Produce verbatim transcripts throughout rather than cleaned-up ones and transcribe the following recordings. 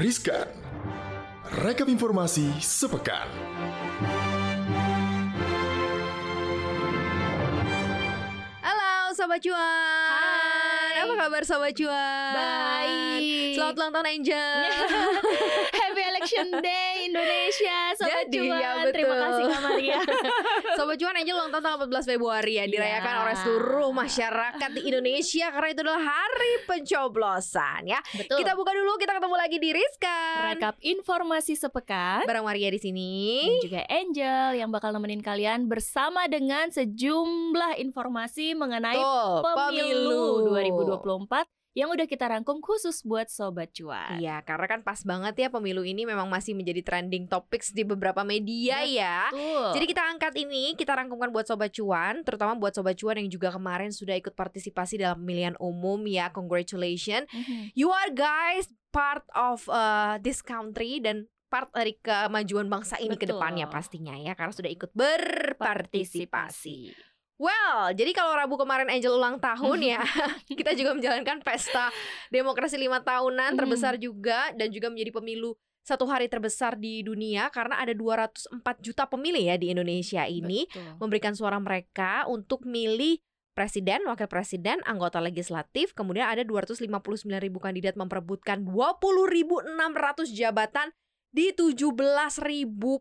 Riskan. Rekap informasi sepekan. Halo Sobat Cuan. Hai. Apa kabar Sobat Cuan? Baik. Selamat ulang tahun Angel. Happy Election Day Indonesia, Sobat Jadi, Cuan. ya, betul. Terima kasih Kak Maria. Sobat Cuan, Angel ulang tahun tanggal empat belas Februari ya, dirayakan Ya. oleh seluruh masyarakat di Indonesia karena itu adalah hari pencoblosan ya. Betul. Kita buka dulu, kita ketemu lagi di Riskan. Rekap informasi sepekan. Bareng Maria di sini. Dan juga Angel yang bakal nemenin kalian bersama dengan sejumlah informasi mengenai Tuh, pemilu dua ribu dua puluh empat yang udah kita rangkum khusus buat Sobat Cuan. Iya, karena kan pas banget ya pemilu ini memang masih menjadi trending topics di beberapa media ya. Betul. Jadi kita angkat ini, kita rangkumkan buat Sobat Cuan, terutama buat Sobat Cuan yang juga kemarin sudah ikut partisipasi dalam pemilihan umum ya. Congratulations. Mhm. You are guys part of uh, this country dan part dari kemajuan bangsa ini ke Betul. depannya pastinya ya, karena sudah ikut berpartisipasi. Well, jadi kalau Rabu kemarin Angel ulang tahun ya, kita juga menjalankan pesta demokrasi lima tahunan terbesar juga, dan juga menjadi pemilu satu hari terbesar di dunia karena ada dua ratus empat juta pemilih ya di Indonesia ini. Betul. Memberikan suara mereka untuk milih presiden, wakil presiden, anggota legislatif. Kemudian ada dua ratus lima puluh sembilan ribu kandidat memperebutkan dua puluh ribu enam ratus jabatan di tujuh belas ribu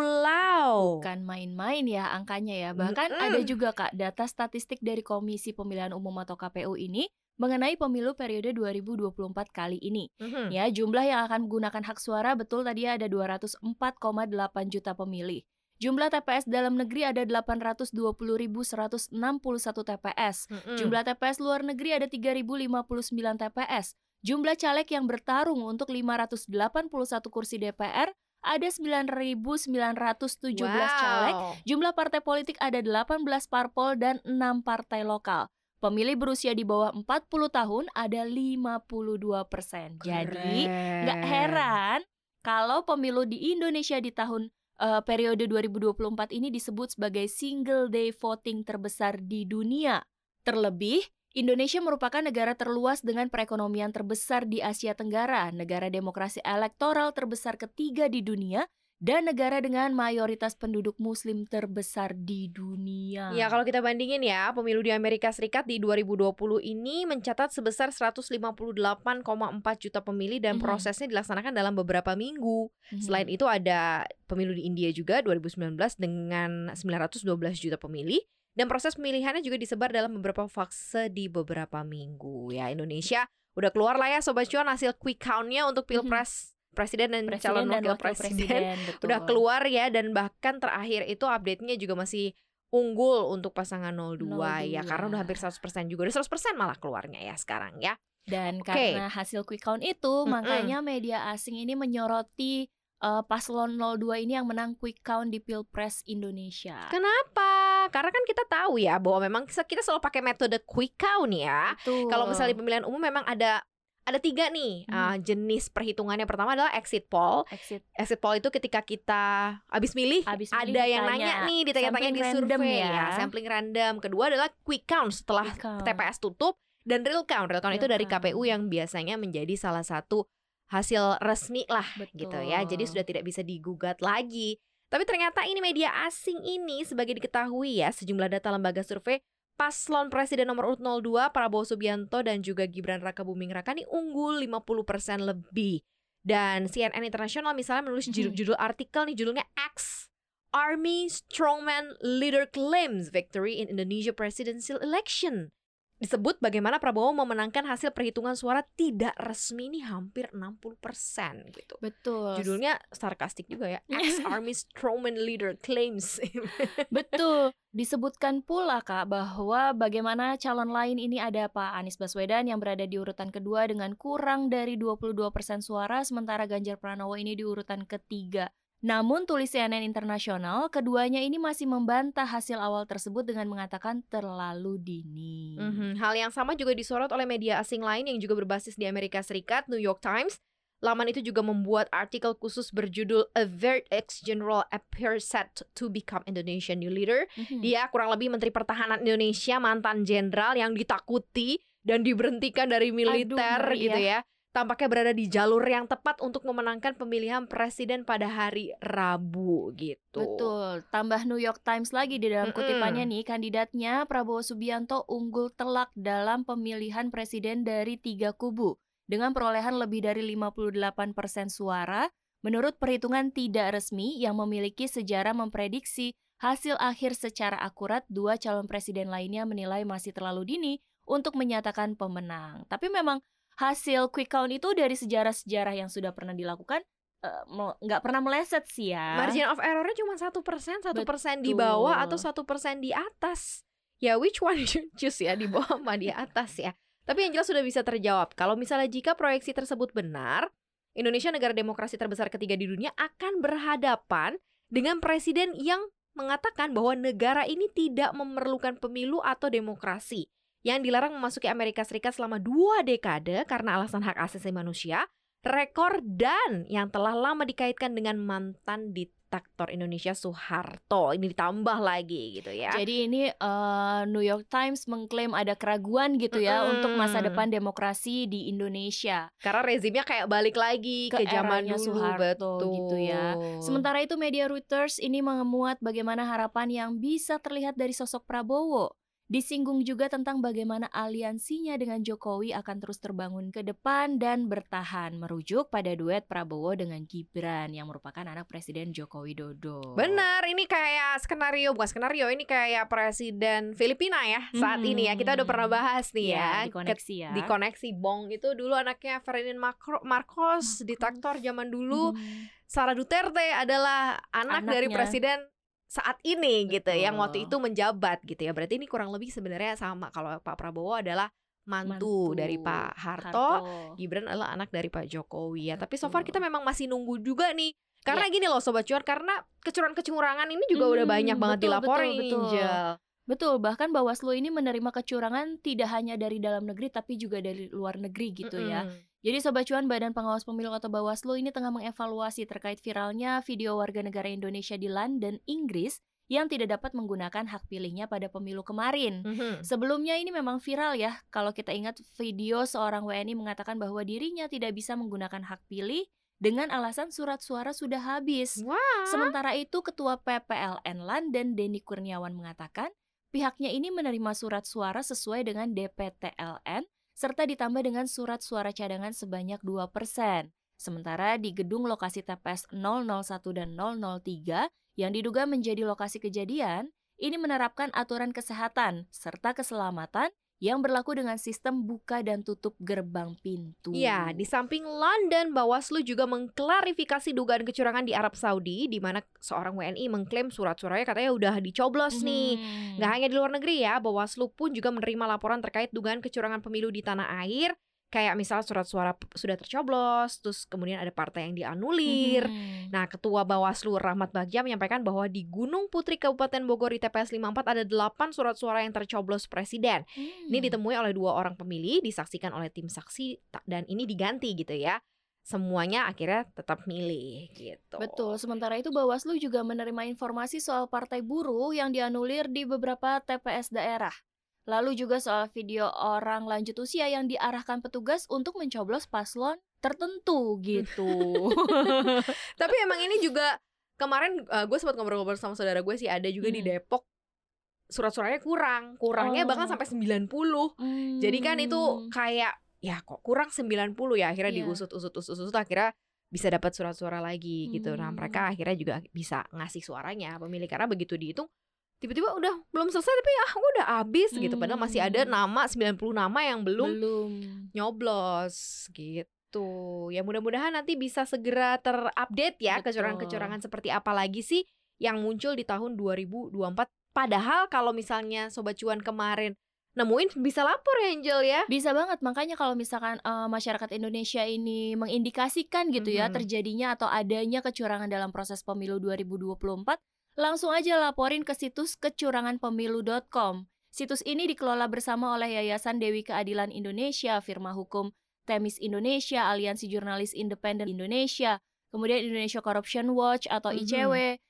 pulau. Bukan main-main ya angkanya ya. Bahkan Mm-mm. ada juga Kak data statistik dari Komisi Pemilihan Umum atau K P U ini mengenai pemilu periode dua ribu dua puluh empat kali ini. Mhm. Ya, jumlah yang akan menggunakan hak suara betul tadi ada dua ratus empat koma delapan juta pemilih. Jumlah T P S dalam negeri ada delapan ratus dua puluh ribu seratus enam puluh satu T P S. Mm-mm. Jumlah T P S luar negeri ada tiga ribu lima puluh sembilan T P S. Jumlah caleg yang bertarung untuk lima ratus delapan puluh satu kursi D P R ada sembilan ribu sembilan ratus tujuh belas Wow. caleg. Jumlah partai politik ada delapan belas parpol dan enam partai lokal. Pemilih berusia di bawah empat puluh tahun ada lima puluh dua persen. Jadi nggak heran kalau pemilu di Indonesia di tahun eh, periode dua ribu dua puluh empat ini disebut sebagai single day voting terbesar di dunia. Terlebih, Indonesia merupakan negara terluas dengan perekonomian terbesar di Asia Tenggara, negara demokrasi elektoral terbesar ketiga di dunia, dan negara dengan mayoritas penduduk muslim terbesar di dunia. Ya, kalau kita bandingin ya, pemilu di Amerika Serikat di dua ribu dua puluh ini mencatat sebesar seratus lima puluh delapan koma empat juta pemilih dan Mhm. prosesnya dilaksanakan dalam beberapa minggu. Mhm. Selain itu ada pemilu di India juga dua ribu sembilan belas dengan sembilan ratus dua belas juta pemilih. Dan proses pemilihannya juga disebar dalam beberapa fase di beberapa minggu. Ya, Indonesia udah keluar lah ya Sobat Cuan hasil quick count-nya untuk Pilpres Presiden dan Presiden calon dan wakil, wakil presiden, presiden, betul. udah keluar ya. Dan bahkan terakhir itu update-nya juga masih unggul untuk pasangan nol dua ya, karena udah hampir seratus persen juga, udah seratus persen malah keluarnya ya sekarang ya. Dan Oke. karena hasil quick count itu, Mm-mm. makanya media asing ini menyoroti uh, paslon nol dua ini yang menang quick count di Pilpres Indonesia. Kenapa? Karena kan kita tahu ya bahwa memang kita selalu pakai metode quick count ya. Betul. Kalau misalnya di pemilihan umum memang ada ada tiga nih Hmm. uh, jenis perhitungannya. Pertama adalah exit poll. exit Exit poll itu ketika kita habis milih, Habis milih ada yang ditanya. nanya nih, ditanya-tanya Sampling di random survei ya. ya, sampling random. Kedua adalah quick count setelah quick count. T P S tutup, dan real count. Real count itu Real dari K P U count. yang biasanya menjadi salah satu hasil resmi lah. Betul. Gitu ya. Jadi sudah tidak bisa digugat lagi. Tapi ternyata ini media asing ini, sebagai diketahui ya, sejumlah data lembaga survei, paslon presiden nomor urut nol dua Prabowo Subianto dan juga Gibran Rakabuming Raka ini unggul lima puluh persen lebih. Dan C N N International misalnya menulis judul, judul artikel nih, judulnya X Army Strongman Leader Claims Victory in Indonesia Presidential Election. Disebut bagaimana Prabowo memenangkan hasil perhitungan suara tidak resmi ini hampir enam puluh persen gitu. Betul. Judulnya sarkastik juga ya. Ex-Army Strongman Leader Claims. Betul. Disebutkan pula Kak bahwa bagaimana calon lain ini ada Pak Anies Baswedan yang berada di urutan kedua dengan kurang dari dua puluh dua persen suara, sementara Ganjar Pranowo ini di urutan ketiga. Namun tulis C N N Internasional, keduanya ini masih membantah hasil awal tersebut dengan mengatakan terlalu dini. Mhm. Hal yang sama juga disorot oleh media asing lain yang juga berbasis di Amerika Serikat, New York Times. Laman itu juga membuat artikel khusus berjudul A Very Ex-General Appears Set to Become Indonesian New Leader. Mhm. Dia kurang lebih Menteri Pertahanan Indonesia, mantan jenderal yang ditakuti dan diberhentikan dari militer Aduh, ngeri gitu ya. tampaknya berada di jalur yang tepat untuk memenangkan pemilihan presiden pada hari Rabu gitu. Betul, tambah New York Times lagi di dalam Mm-mm. kutipannya nih, kandidatnya Prabowo Subianto unggul telak dalam pemilihan presiden dari tiga kubu dengan perolehan lebih dari lima puluh delapan persen suara menurut perhitungan tidak resmi yang memiliki sejarah memprediksi hasil akhir secara akurat. Dua calon presiden lainnya menilai masih terlalu dini untuk menyatakan pemenang. Tapi memang hasil quick count itu dari sejarah-sejarah yang sudah pernah dilakukan nggak uh, pernah meleset sih ya. Margin of errornya cuma satu persen, satu persen di Betul. bawah atau satu persen di atas. Ya which one you choose ya, di bawah sama di atas ya. Tapi yang jelas sudah bisa terjawab. Kalau misalnya jika proyeksi tersebut benar, Indonesia, negara demokrasi terbesar ketiga di dunia, akan berhadapan dengan presiden yang mengatakan bahwa negara ini tidak memerlukan pemilu atau demokrasi, yang dilarang memasuki Amerika Serikat selama dua dekade karena alasan hak asasi manusia, rekor, dan yang telah lama dikaitkan dengan mantan diktator Indonesia Soeharto. Ini ditambah lagi gitu ya. Jadi ini uh, New York Times mengklaim ada keraguan gitu ya Mm-mm. untuk masa depan demokrasi di Indonesia. Karena rezimnya kayak balik lagi ke, Ke zaman eranya dulu, Soeharto betul gitu ya. Sementara itu media Reuters ini mengemuat bagaimana harapan yang bisa terlihat dari sosok Prabowo. Disinggung juga tentang bagaimana aliansinya dengan Jokowi akan terus terbangun ke depan dan bertahan, merujuk pada duet Prabowo dengan Gibran yang merupakan anak Presiden Joko Widodo. Benar, ini kayak skenario, bukan skenario, ini kayak Presiden Filipina ya saat Hmm. ini ya. Kita udah pernah bahas nih ya, Ya, di koneksi ya. Di koneksi Bong itu dulu anaknya Ferdinand Marco- Marcos, diktator zaman dulu. Hmm. Sarah Duterte adalah anak dari Anaknya. presiden saat ini gitu, Betul. yang waktu itu menjabat gitu ya. Berarti ini kurang lebih sebenarnya sama. Kalau Pak Prabowo adalah mantu, Mantu dari Pak Harto, Harto. Gibran adalah anak dari Pak Jokowi ya. Tapi so Betul. far kita memang masih nunggu juga nih. Karena gini loh Sobat Cuan, karena kecurangan-kecurangan ini juga Hmm, udah banyak banget betul, dilaporin, betul, betul. Angel. Betul, bahkan Bawaslu ini menerima kecurangan tidak hanya dari dalam negeri tapi juga dari luar negeri gitu ya. Mm-mm. Jadi Sobat Cuan, Badan Pengawas Pemilu atau Bawaslu ini tengah mengevaluasi terkait viralnya video warga negara Indonesia di London, Inggris yang tidak dapat menggunakan hak pilihnya pada pemilu kemarin. Mhm. Sebelumnya ini memang viral ya, kalau kita ingat video seorang W N I mengatakan bahwa dirinya tidak bisa menggunakan hak pilih dengan alasan surat suara sudah habis. Wah. Sementara itu Ketua P P L N London, Denny Kurniawan, mengatakan pihaknya ini menerima surat suara sesuai dengan D P T L N serta ditambah dengan surat suara cadangan sebanyak dua persen. Sementara di gedung lokasi T P S nol nol satu dan nol nol tiga yang diduga menjadi lokasi kejadian, ini menerapkan aturan kesehatan serta keselamatan yang berlaku dengan sistem buka dan tutup gerbang pintu. Ya, di samping London, Bawaslu juga mengklarifikasi dugaan kecurangan di Arab Saudi, di mana seorang W N I mengklaim surat-suratnya katanya udah dicoblos nih. Hmm. Nggak hanya di luar negeri ya, Bawaslu pun juga menerima laporan terkait dugaan kecurangan pemilu di tanah air. Kayak misal surat suara p- sudah tercoblos, terus kemudian ada partai yang dianulir. Hmm. Nah, Ketua Bawaslu Rahmat Bagja menyampaikan bahwa di Gunung Putri Kabupaten Bogor di T P S lima puluh empat ada delapan surat suara yang tercoblos presiden. Hmm. Ini ditemui oleh dua orang pemilih, disaksikan oleh tim saksi, ta- dan ini diganti gitu ya. Semuanya akhirnya tetap milih gitu. Betul, sementara itu Bawaslu juga menerima informasi soal partai buruh yang dianulir di beberapa T P S daerah. Lalu juga soal video orang lanjut usia yang diarahkan petugas untuk mencoblos paslon tertentu gitu. Tapi emang ini juga kemarin uh, gue sempat ngobrol-ngobrol sama saudara gue sih, ada juga di Hmm. Depok surat-suratnya kurang. Kurangnya Oh. bahkan sampai sembilan puluh. Jadi kan itu Hmm. kayak ya kok kurang sembilan puluh ya, akhirnya Iya. diusut-usut-usut-usut akhirnya bisa dapat surat-suara lagi gitu. Nah, Hmm. mereka akhirnya juga bisa ngasih suaranya pemilih, karena begitu dihitung tiba-tiba udah belum selesai tapi ah gue udah habis gitu, padahal masih ada Hmm. nama sembilan puluh nama yang belum belum. nyoblos gitu. Ya mudah-mudahan nanti bisa segera terupdate ya, Betul. kecurangan-kecurangan seperti apa lagi sih yang muncul di tahun dua ribu dua puluh empat. Padahal kalau misalnya Sobat Cuan kemarin nemuin, bisa lapor ya Angel ya. Bisa banget, makanya kalau misalkan eh, masyarakat Indonesia ini mengindikasikan gitu ya Mhm. terjadinya atau adanya kecurangan dalam proses pemilu dua ribu dua puluh empat, langsung aja laporin ke situs kecurangan pemilu dot com. Situs ini dikelola bersama oleh Yayasan Dewi Keadilan Indonesia, Firma Hukum Temis Indonesia, Aliansi Jurnalis Independen Indonesia, kemudian Indonesia Corruption Watch atau I C W,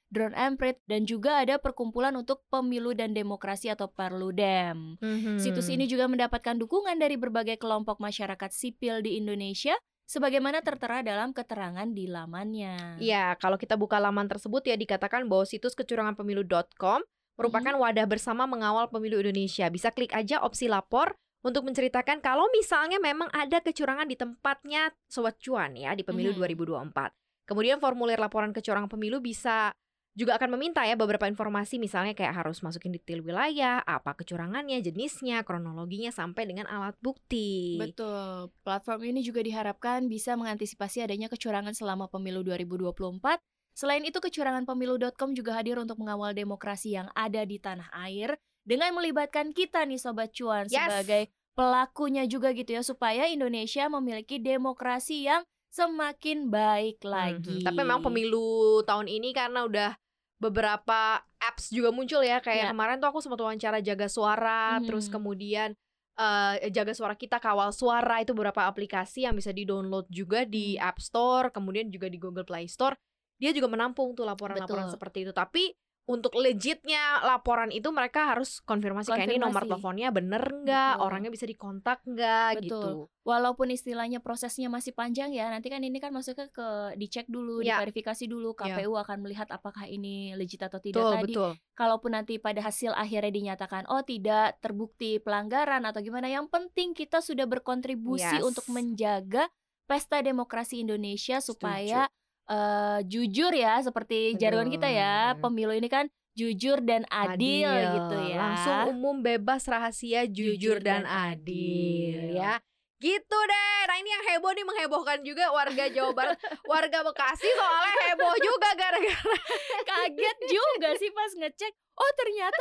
Drone Emprit, dan juga ada Perkumpulan untuk Pemilu dan Demokrasi atau Perludem. Mhm. Situs ini juga mendapatkan dukungan dari berbagai kelompok masyarakat sipil di Indonesia, sebagaimana tertera dalam keterangan di lamannya. Ya, kalau kita buka laman tersebut ya dikatakan bahwa situs kecurangan pemilu dot com merupakan wadah bersama mengawal pemilu Indonesia. Bisa klik aja opsi lapor untuk menceritakan kalau misalnya memang ada kecurangan di tempatnya Sobat Cuan ya di pemilu Mhm. dua ribu dua puluh empat. Kemudian formulir laporan kecurangan pemilu bisa juga akan meminta ya beberapa informasi, misalnya kayak harus masukin detail wilayah, apa kecurangannya, jenisnya, kronologinya, sampai dengan alat bukti. Betul. Platform ini juga diharapkan bisa mengantisipasi adanya kecurangan selama pemilu dua ribu dua puluh empat. Selain itu, kecurangan pemilu dot com juga hadir untuk mengawal demokrasi yang ada di tanah air dengan melibatkan kita nih Sobat Cuan Yes. sebagai pelakunya juga gitu ya, supaya Indonesia memiliki demokrasi yang semakin baik lagi. Mhm. Tapi memang pemilu tahun ini karena udah beberapa apps juga muncul ya, kayak Ya. kemarin tuh aku sempat wawancara Jaga Suara, Mhm. terus kemudian eh, Jaga Suara Kita, Kawal Suara, itu beberapa aplikasi yang bisa di-download juga di App Store, kemudian juga di Google Play Store. Dia juga menampung tuh laporan-laporan Betul. seperti itu. Tapi untuk legitnya laporan itu mereka harus konfirmasi, kayak ini nomor Konfirmasi. teleponnya bener nggak, Betul. orangnya bisa dikontak nggak Betul. gitu. Walaupun istilahnya prosesnya masih panjang ya, nanti kan ini kan maksudnya ke dicek dulu, Ya. diverifikasi dulu, K P U akan melihat apakah ini legit atau tidak Betul, tadi. betul. Kalaupun nanti pada hasil akhirnya dinyatakan oh tidak terbukti pelanggaran atau gimana, yang penting kita sudah berkontribusi Yes. untuk menjaga pesta demokrasi Indonesia supaya eh, jujur ya, seperti jargon kita ya, Aduh. pemilu ini kan jujur dan adil, gitu ya. Langsung umum, bebas, rahasia, jujur, Jujur dan, dan adil. adil. Ya. Gitu deh. Nah, ini yang heboh nih, menghebohkan juga warga Jawa Barat. Warga Bekasi soalnya heboh juga gara-gara Kaget juga sih pas ngecek, oh ternyata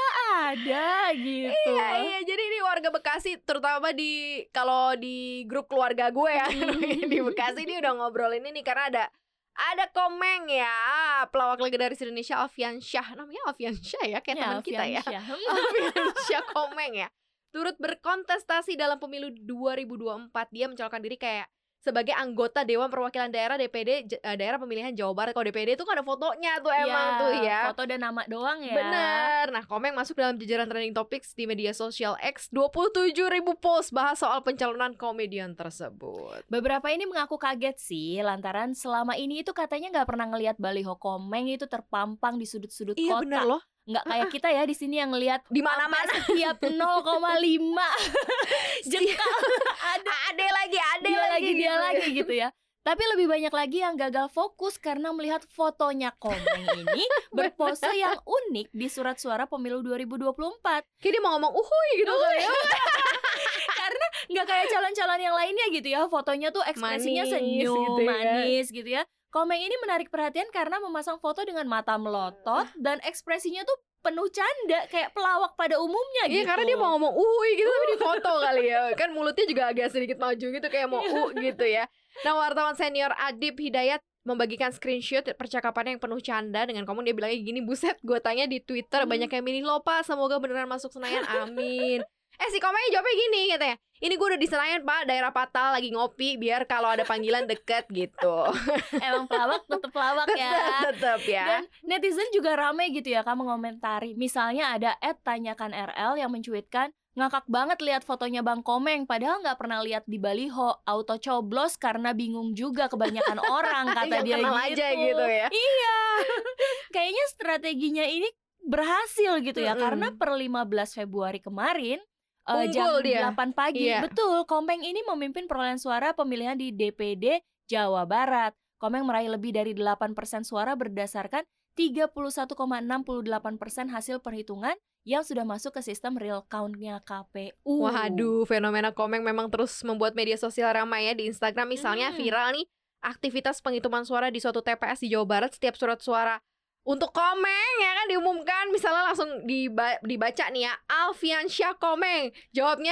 ada gitu. Iya, iya. Jadi ini warga Bekasi, terutama di kalau di grup keluarga gue ya di Bekasi, ini udah ngobrolin ini karena ada ada Komeng ya, pelawak legendaris Indonesia Alfian Syah. Namanya Alfian Syah ya, kayak teman kita ya. Alfian Syah Komeng ya, turut berkontestasi dalam pemilu dua ribu dua puluh empat. Dia mencalonkan diri kayak sebagai anggota Dewan Perwakilan Daerah D P D J- eh, Daerah Pemilihan Jawa Barat. Kalau D P D itu kan ada fotonya tuh emang Iya, tuh ya. foto dan nama doang ya. Bener. Nah, Komeng masuk dalam jajaran trending topics di media sosial X. Dua puluh tujuh ribu post bahas soal pencalonan komedian tersebut. Beberapa ini mengaku kaget sih, lantaran selama ini itu katanya nggak pernah ngelihat baliho Komeng itu terpampang di sudut-sudut Iya kota. bener loh. Nggak kayak kita ya di sini yang ngelihat Di mana-mana. setiap nol koma lima jengkal ada Ade lagi, ade dia lagi, lagi dia gitu. lagi gitu ya. Tapi lebih banyak lagi yang gagal fokus karena melihat fotonya Komeng ini berpose yang unik di surat suara pemilu dua ribu dua puluh empat. Kayak dia mau ngomong uhuy gitu kali ya. Karena nggak kayak calon-calon yang lainnya gitu ya, fotonya tuh ekspresinya Manis senyum, gitu ya. manis gitu ya. Komeng ini menarik perhatian karena memasang foto dengan mata melotot dan ekspresinya tuh penuh canda kayak pelawak pada umumnya Iya, gitu. karena dia mau ngomong uhuy gitu tapi di foto kali ya. Kan mulutnya juga agak sedikit maju gitu kayak mau u gitu ya. Nah, wartawan senior Adib Hidayat membagikan screenshot percakapannya yang penuh canda dengan komen. Dia bilangnya gini, buset, gue tanya di Twitter Hmm. banyak yang milih lo Pak, semoga beneran masuk Senayan, amin. Eh si Komeng jawabnya gini katanya, ini gue udah di Senayan Pak, daerah Patal, lagi ngopi biar kalau ada panggilan deket gitu. Emang pelawak tetep pelawak ya. Tetep ya. Dan netizen juga rame gitu ya kan mengomentari. Misalnya ada et tanyakan R L yang mencuitkan, ngakak banget lihat fotonya Bang Komeng, padahal nggak pernah lihat di baliho, auto coblos karena bingung juga kebanyakan orang, kata Yang dia kenal gitu. aja gitu ya. Iya. Kayaknya strateginya ini berhasil gitu ya, Mm-mm. karena per lima belas Februari kemarin eh, Unggul jam dia. delapan pagi, Iya. betul, Komeng ini memimpin perolehan suara pemilihan di D P D Jawa Barat. Komeng meraih lebih dari delapan persen suara berdasarkan tiga puluh satu koma enam delapan persen hasil perhitungan yang sudah masuk ke sistem real count-nya K P U. Waduh, fenomena Komeng memang terus membuat media sosial ramai ya. Di Instagram misalnya Hmm. viral nih aktivitas penghitungan suara di suatu T P S di Jawa Barat. Setiap surat suara untuk Komeng ya kan diumumkan, misalnya langsung diba- dibaca nih ya, Alfian Syah Komeng. Jawabnya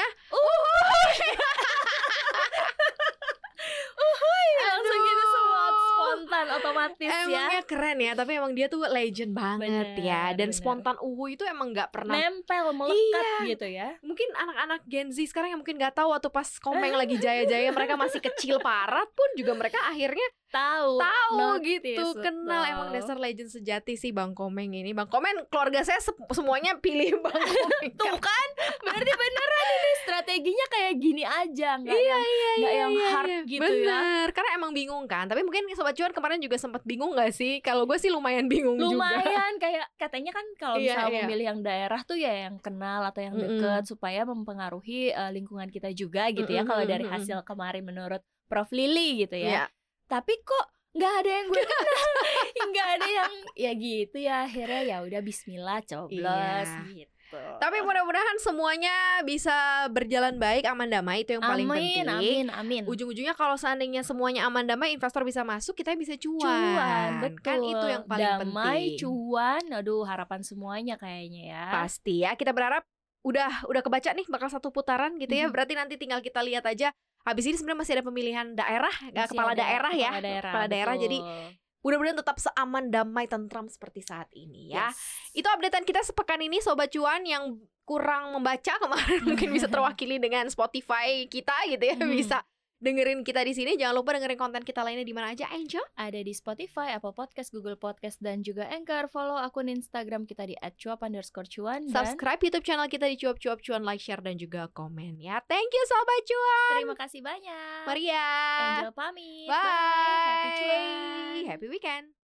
Langsung gitu semua spontan otomatis ya. emangnya keren ya, tapi emang dia tuh legend banget Bener, ya. Dan bener. spontan uwu itu emang nggak pernah. Nempel melekat Iya. gitu ya. Mungkin anak-anak Gen Z sekarang yang mungkin nggak tahu waktu pas Komeng lagi jaya-jaya mereka masih kecil parah pun juga mereka akhirnya tahu. Tahu Notice, gitu, kenal. betul. Emang dasar legend sejati sih Bang Komeng ini. Bang Komeng, keluarga saya se- semuanya pilih Bang Komeng. Tuh kan, berarti beneran ini strateginya kayak gini aja, nggak Iya, yang iya, nggak iya, yang iya, hard iya. gitu ya. Bener, karena emang bingung kan. Tapi mungkin Sobat Cuan kemarin juga sempat bingung gak sih? Kalau gue sih lumayan bingung juga. Lumayan kayak katanya kan kalau Iya, misalnya iya. memilih yang daerah tuh ya yang kenal atau yang Mm-mm. deket supaya mempengaruhi eh, lingkungan kita juga gitu ya. Mm-mm, Kalau dari mm-mm. hasil kemarin menurut Prof Lili gitu ya. Iya. Tapi kok nggak ada yang gue kenal, nggak ada yang ya gitu ya. Akhirnya ya udah Bismillah coblos Iya. gitu. Tapi mudah-mudahan semuanya bisa berjalan baik, aman damai, itu yang paling amin, penting. amin, amin. Ujung-ujungnya kalau seandainya semuanya aman damai, investor bisa masuk, kita bisa cuan. Cuan, betul. Kan itu yang paling Damai, penting. cuan, aduh harapan semuanya kayaknya ya. Pasti ya, kita berharap udah udah kebaca nih bakal satu putaran gitu ya. Mhm. Berarti nanti tinggal kita lihat aja. Habis ini sebenarnya masih ada pemilihan daerah, Masih kepala ada daerah ya, kepala daerah, kepala daerah. Jadi betul. mudah-mudahan tetap seaman, damai, tentram seperti saat ini ya. Yes. Itu updatean kita sepekan ini Sobat Cuan yang kurang membaca kemarin mungkin bisa terwakili dengan Spotify kita gitu ya. Mhm. Bisa dengerin kita di sini. Jangan lupa dengerin konten kita lainnya di mana aja, Angel. Ada di Spotify, Apple Podcast, Google Podcast, dan juga Anchor. Follow akun Instagram kita di at cuap underscore cuan. Dan Subscribe YouTube channel kita di Cuap Cuap Cuan, like, share, dan juga komen ya. Thank you Sobat Cuan. terima kasih banyak. Maria. Angel pamit. Bye. Happy cuan. Happy weekend.